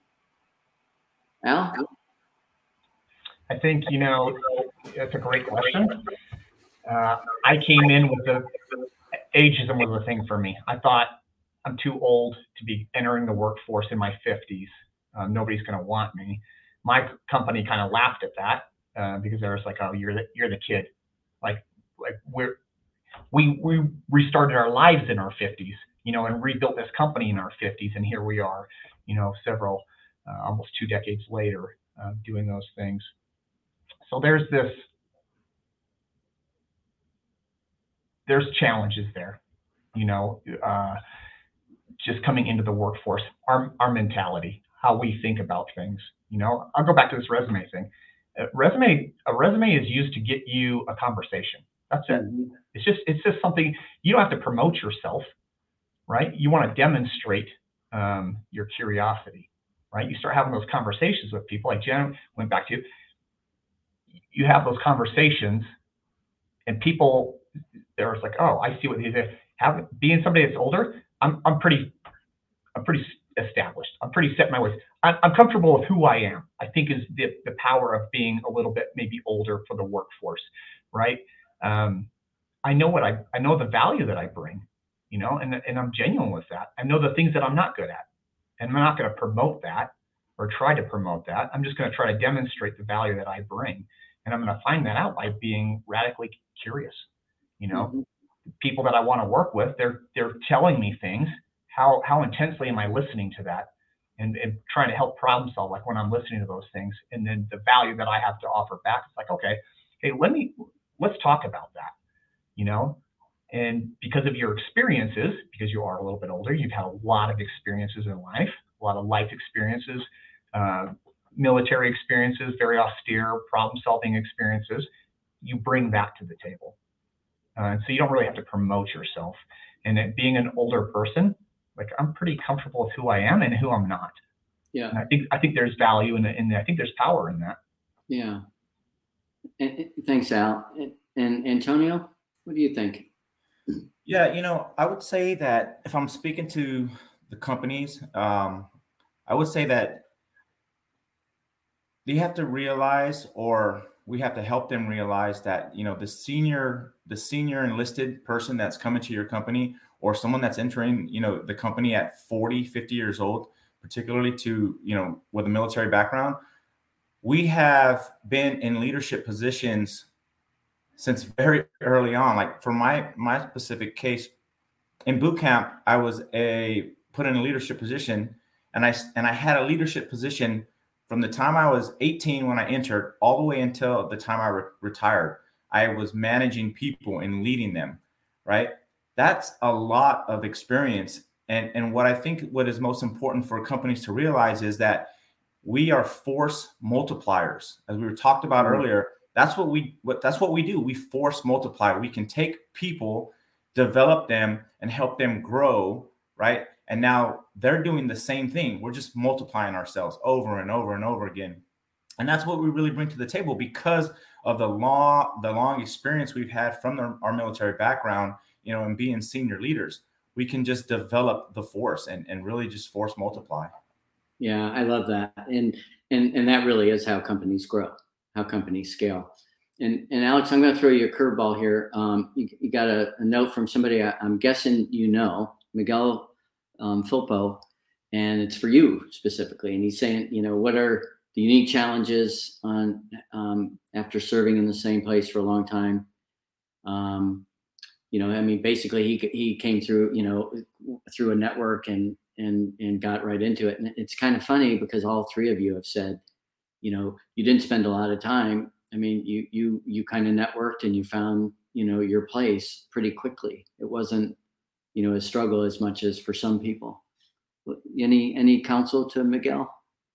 Al? I think, you know, that's a great question. Uh, I came in with the ageism was a thing for me. I thought I'm too old to be entering the workforce in my fifties. Uh, nobody's going to want me. My company kind of laughed at that uh, because they was like, "Oh, you're the you're the kid." Like, like we're we we restarted our lives in our fifties, you know, and rebuilt this company in our fifties, and here we are, you know, several uh, almost two decades later, uh, doing those things. So there's this, there's challenges there, you know, uh, just coming into the workforce, our, our mentality, how we think about things, you know. I'll go back to this resume thing. A resume, a resume is used to get you a conversation. That's it. Mm-hmm. It's just, it's just something, you don't have to promote yourself, right? You want to demonstrate um, your curiosity, right? You start having those conversations with people, like Jen went back to, you have those conversations and people, they're like, oh, I see what these are. Have, being somebody that's older, I'm, I'm pretty, I'm pretty established. I'm pretty set in my ways. I'm, I'm comfortable with who I am. I think is the, the power of being a little bit maybe older for the workforce, right? Um, I know what I, I know the value that I bring, you know, and, and I'm genuine with that. I know the things that I'm not good at, and I'm not going to promote that or try to promote that. I'm just going to try to demonstrate the value that I bring. And I'm going to find that out by being radically curious. You know, mm-hmm. people that I want to work with, they're they're telling me things. How how intensely am I listening to that, and, and trying to help problem solve? Like when I'm listening to those things, and then the value that I have to offer back. It's like, okay, hey, let me let's talk about that. You know, and because of your experiences, because you are a little bit older, you've had a lot of experiences in life, a lot of life experiences. Uh, military experiences, very austere problem-solving experiences, you bring that to the table. Uh, so you don't really have to promote yourself. And it, being an older person, like I'm pretty comfortable with who I am and who I'm not. Yeah. And I think I think there's value in it, and I think there's power in that. Yeah. And, and, thanks, Al. And, and Antonio, what do you think? Yeah, you know, I would say that if I'm speaking to the companies, um, I would say that they have to realize, or we have to help them realize that, you know, the senior, the senior enlisted person that's coming to your company, or someone that's entering, you know, the company at forty, fifty years old, particularly to, you know, with a military background, we have been in leadership positions since very early on. Like for my, my specific case in boot camp, I was a put in a leadership position, and I, and I had a leadership position from the time I was eighteen when I entered all the way until the time I re- retired. I was managing people and leading them, right? That's a lot of experience. And, and what I think what is most important for companies to realize is that we are force multipliers. As we were talked about mm-hmm. earlier, that's what we what that's what we do. We force multiply. We can take people, develop them, and help them grow, right? And now they're doing the same thing. We're just multiplying ourselves over and over and over again. And that's what we really bring to the table because of the long, the long experience we've had from the, our military background, you know, and being senior leaders. We can just develop the force and, and really just force multiply. Yeah, I love that. And and and that really is how companies grow, how companies scale. And and Alex, I'm going to throw you a curveball here. Um, you, you got a, a note from somebody I, I'm guessing you know, Miguel Um, Filpo, and it's for you specifically. And he's saying, you know, what are the unique challenges on um, after serving in the same place for a long time? Um, you know, I mean, basically he, he came through, you know, through a network and, and, and got right into it. And it's kind of funny because all three of you have said, you know, you didn't spend a lot of time. I mean, you, you, you kind of networked and you found, you know, your place pretty quickly. It wasn't, you know, a struggle as much as for some people. Any, any counsel to Miguel?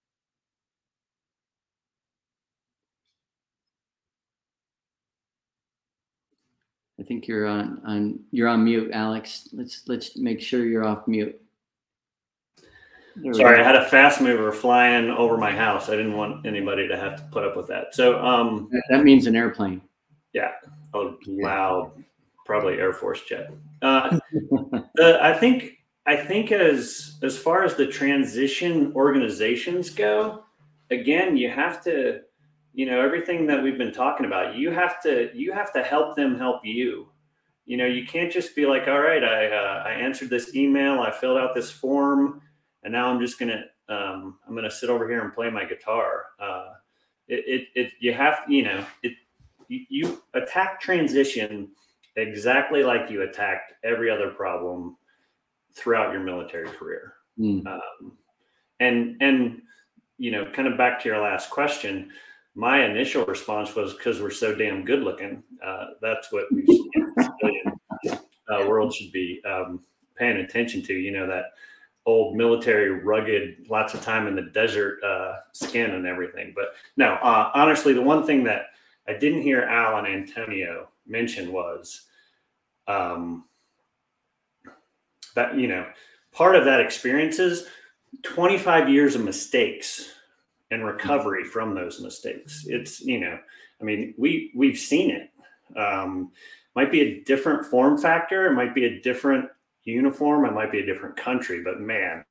I think you're on, on you're on mute, Alex. Let's let's make sure you're off mute. Sorry, I had a fast mover flying over my house. I didn't want anybody to have to put up with that. So um, that means an airplane. Yeah, a loud, probably Air Force jet. Uh, the, I think I think as as far as the transition organizations go, again, you have to. You know, everything that we've been talking about, you have to, you have to help them help you. You know, you can't just be like, all right, I, uh, I answered this email, I filled out this form, and now I'm just going to, um, I'm going to sit over here and play my guitar. Uh, it, it, it, you have, you know, it, you, you attack transition exactly like you attacked every other problem throughout your military career. Mm. Um, and, and, you know, kind of back to your last question, my initial response was because we're so damn good looking. Uh, that's what we should, uh, world should be um, paying attention to. You know, that old military, rugged, lots of time in the desert uh, skin and everything. But no, uh, honestly, the one thing that I didn't hear Al and Antonio mention was um, that, you know, part of that experience is twenty-five years of mistakes and recovery from those mistakes. It's, you know, I mean, we, we've seen it. Um, might be a different form factor. It might be a different uniform. It might be a different country, but man,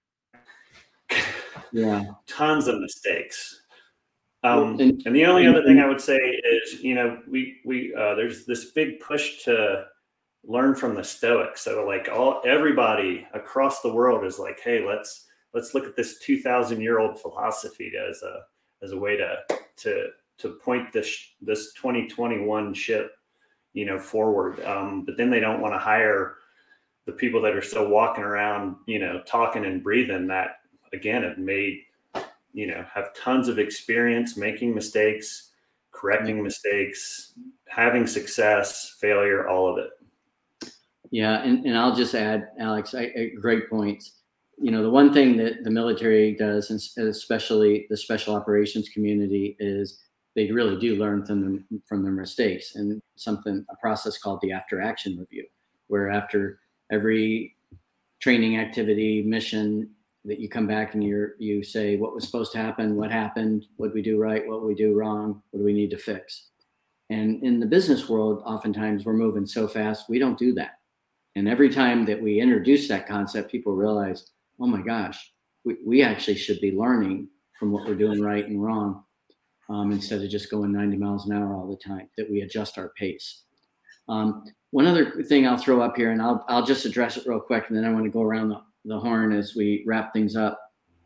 yeah, tons of mistakes. Um, and the only other thing I would say is, you know, we, we, uh, there's this big push to learn from the Stoics. So like all, everybody across the world is like, hey, let's, let's look at this two thousand year old philosophy as a, as a way to, to, to point this, this twenty twenty-one ship, you know, forward. Um, but then they don't want to hire the people that are still walking around, you know, talking and breathing that, again, have made, you know, have tons of experience making mistakes, correcting mm-hmm. mistakes, having success, failure, all of it. Yeah. And, and I'll just add, Alex, I, I, great points. You know, the one thing that the military does, and especially the special operations community, is they really do learn from them, from their mistakes, and something, a process called the after action review, where after every training activity, mission, that you come back and you you say what was supposed to happen, what happened, what did we do right, what we do wrong, what do we need to fix. And in the business world, oftentimes we're moving so fast, we don't do that. And every time that we introduce that concept, people realize, oh my gosh, we, we actually should be learning from what we're doing right and wrong, um, instead of just going ninety miles an hour all the time, that we adjust our pace. Um, one other thing I'll throw up here, and I'll I'll just address it real quick, and then I want to go around the, the horn as we wrap things up.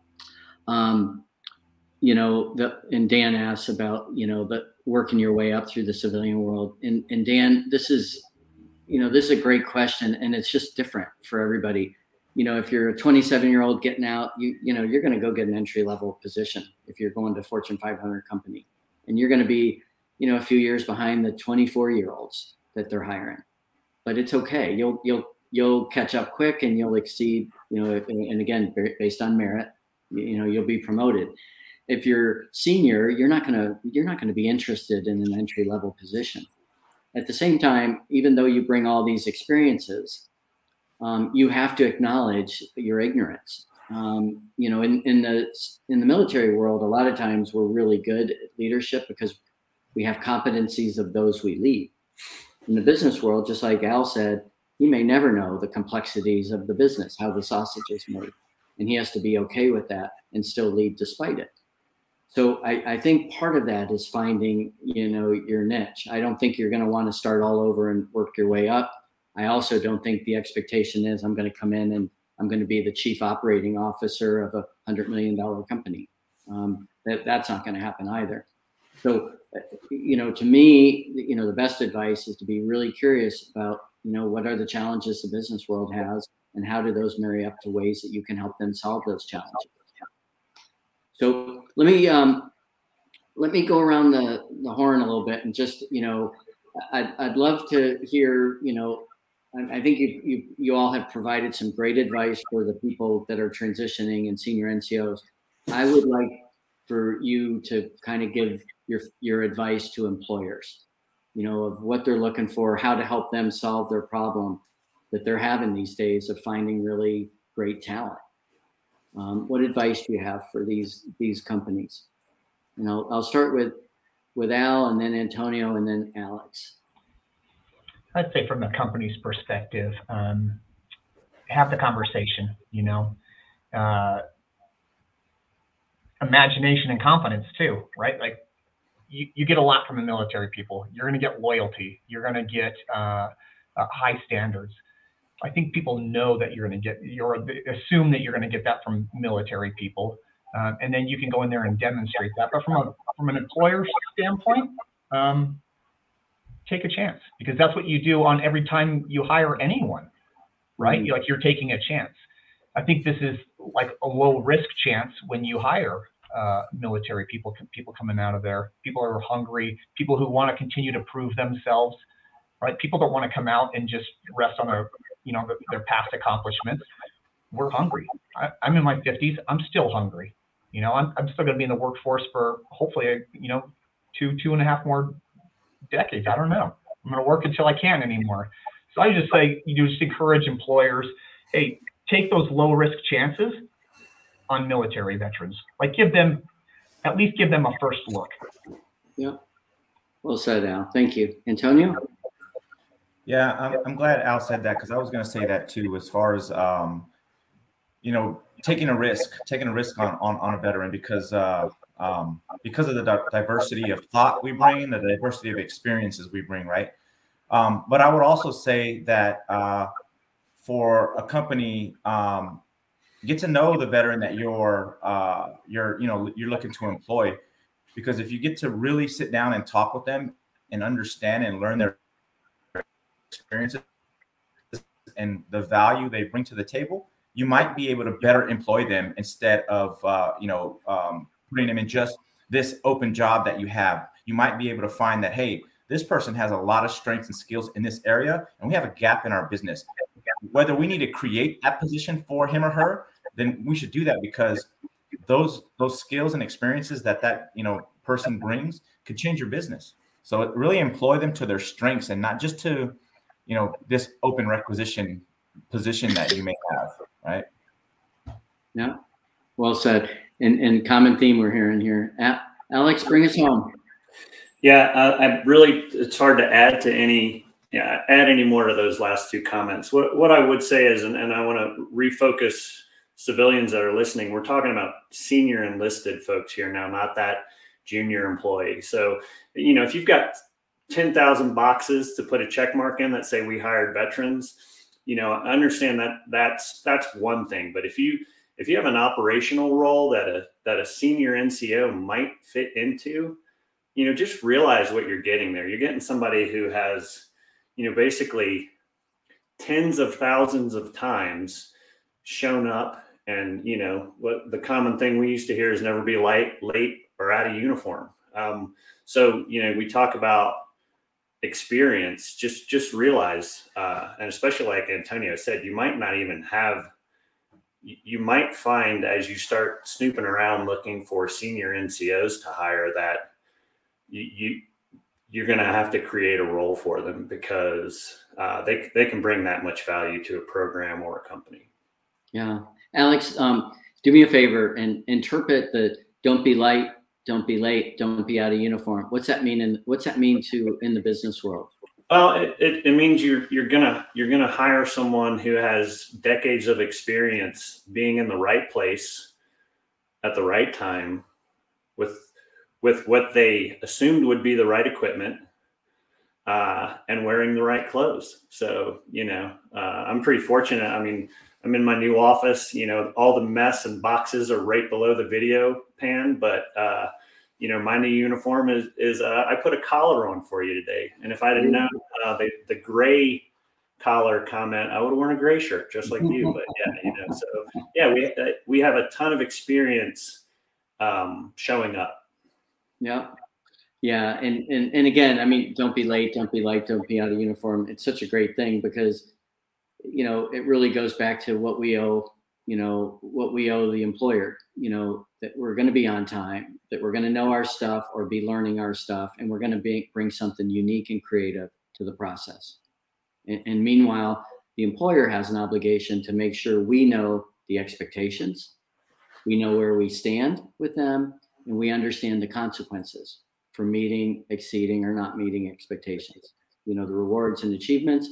Um, you know, the, and Dan asks about, you know, the working your way up through the civilian world. And, and Dan, this is, you know, this is a great question, and it's just different for everybody. You know, if you're a twenty-seven year old getting out, you, you know, you're going to go get an entry level position if you're going to a Fortune five hundred company, and you're going to be, you know, a few years behind the twenty-four year olds that they're hiring, but it's okay. You'll, you'll, you'll catch up quick, and you'll exceed, you know, and again, based on merit, you know, you'll be promoted. If you're senior, you're not going to, you're not going to be interested in an entry level position. At the same time, even though you bring all these experiences, um, you have to acknowledge your ignorance. Um, you know, in, in the, in the military world, a lot of times we're really good at leadership because we have competencies of those we lead. In the business world, just like Al said, he may never know the complexities of the business, how the sausage is made, and he has to be okay with that and still lead despite it. So I, I think part of that is finding, you know, your niche. I don't think you're going to want to start all over and work your way up. I also don't think the expectation is I'm going to come in and I'm going to be the chief operating officer of a hundred million dollar company. Um, that, that's not going to happen either. So, you know, to me, you know, the best advice is to be really curious about, you know, what are the challenges the business world has and how do those marry up to ways that you can help them solve those challenges. So let me um, let me go around the, the horn a little bit and just, you know, I'd, I'd love to hear, you know, I, I think you, you you all have provided some great advice for the people that are transitioning and senior N C Os. I would like for you to kind of give your your advice to employers, you know, of what they're looking for, how to help them solve their problem that they're having these days of finding really great talent. Um, what advice do you have for these these companies? And I'll I'll start with with Al, and then Antonio, and then Alex. I'd say from the company's perspective, um, have the conversation. You know, uh, imagination and confidence too, right? Like you, you get a lot from the military people. You're going to get loyalty. You're going to get uh, uh, high standards. I think people know that you're going to get, you're assume that you're going to get that from military people, um, and then you can go in there and demonstrate that. But from a from an employer standpoint, um, take a chance, because that's what you do on every time you hire anyone, right? Mm-hmm. You're like you're taking a chance. I think this is like a low risk chance when you hire uh, military people, people coming out of there, people who are hungry, people who want to continue to prove themselves, right? People don't want to come out and just rest on their, you know, their past accomplishments. We're hungry. I, I'm in my fifties. I'm still hungry. You know, I'm, I'm still going to be in the workforce for hopefully, you know, two, two and a half more decades. I don't know. I'm going to work until I can't anymore. So I just say, you just encourage employers, hey, take those low risk chances on military veterans. Like give them, at least give them a first look. Yeah. Well said, Al. Thank you. Antonio? Yeah, I'm, I'm glad Al said that, because I was going to say that too, as far as, um, you know, taking a risk, taking a risk on, on, on a veteran, because uh, um, because of the di- diversity of thought we bring, the diversity of experiences we bring, right? Um, but I would also say that uh, for a company, um, get to know the veteran that you're, uh, you're, you know, you're looking to employ, because if you get to really sit down and talk with them and understand and learn their experiences and the value they bring to the table, you might be able to better employ them instead of, uh, you know, um, putting them in just this open job that you have. You might be able to find that, hey, this person has a lot of strengths and skills in this area, and we have a gap in our business. Whether we need to create that position for him or her, then we should do that, because those those skills and experiences that that you know person brings could change your business. So really employ them to their strengths, and not just to, you know, this open requisition position that you may have, right? Yeah, well said. And, and common theme we're hearing here. Alex, bring us home. Yeah, uh, I really, it's hard to add to any, yeah, add any more to those last two comments. What what I would say is, and, and I want to refocus civilians that are listening, we're talking about senior enlisted folks here now, not that junior employee. So, you know, if you've got ten thousand boxes to put a check mark in that say we hired veterans, you know, I understand that that's that's one thing. But if you if you have an operational role that a that a senior N C O might fit into, you know, just realize what you're getting there. You're getting somebody who has, you know, basically tens of thousands of times shown up, and, you know, what the common thing we used to hear is never be late, late or out of uniform. Um, so, you know, we talk about experience, just, just realize, uh, and especially like Antonio said, you might not even have, you, you might find as you start snooping around looking for senior N C Os to hire that you, you you're going to have to create a role for them, because uh, they, they can bring that much value to a program or a company. Yeah. Alex, um, do me a favor and interpret the don't be light, don't be late, don't be out of uniform. What's that mean? And what's that mean to in the business world? Well, it, it, it means you're you're gonna you're gonna hire someone who has decades of experience being in the right place at the right time with with what they assumed would be the right equipment, uh, and wearing the right clothes. So, you know, uh, I'm pretty fortunate. I mean, I'm in my new office, you know, all the mess and boxes are right below the video pan, but, uh, you know, my new uniform is, is uh, I put a collar on for you today. And if I didn't know uh, the, the gray collar comment, I would have worn a gray shirt just like you. But yeah, you know, so yeah, we, uh, we have a ton of experience um, showing up. Yeah. Yeah. And, and, and again, I mean, don't be late, don't be late, don't be out of uniform. It's such a great thing because, you know, it really goes back to what we owe, you know, what we owe the employer, you know, that we're going to be on time, that we're going to know our stuff or be learning our stuff, and we're going to be, bring something unique and creative to the process. And, and meanwhile, the employer has an obligation to make sure we know the expectations, we know where we stand with them, and we understand the consequences for meeting, exceeding, or not meeting expectations. You know, the rewards and achievements,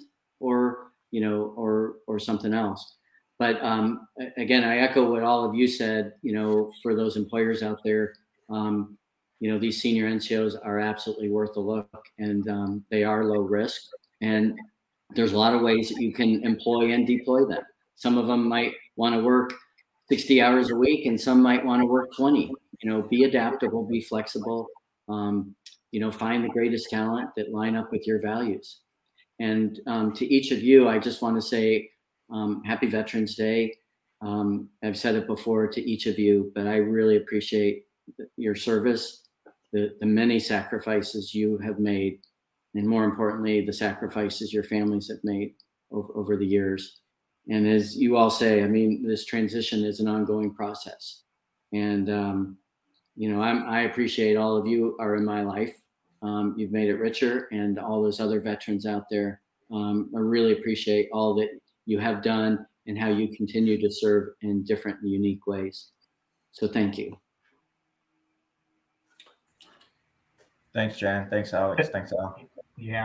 or you know, or or something else. But um, again, I echo what all of you said. You know, for those employers out there, um, you know, these senior N C Os are absolutely worth a look, and um, they are low risk. And there's a lot of ways that you can employ and deploy them. Some of them might want to work sixty hours a week, and some might want to work twenty. You know, be adaptable, be flexible. Um, you know, find the greatest talent that line up with your values. And um, to each of you, I just want to say um, Happy Veterans Day. Um, I've said it before to each of you, but I really appreciate your service, the, the many sacrifices you have made, and more importantly, the sacrifices your families have made over, over the years. And as you all say, I mean, this transition is an ongoing process. And, um, you know, I'm, I appreciate all of you are in my life. Um, you've made it richer, and all those other veterans out there. Um, I really appreciate all that you have done and how you continue to serve in different and unique ways. So thank you. Thanks, Jan. Thanks, Alex. Thanks, Al. Yeah.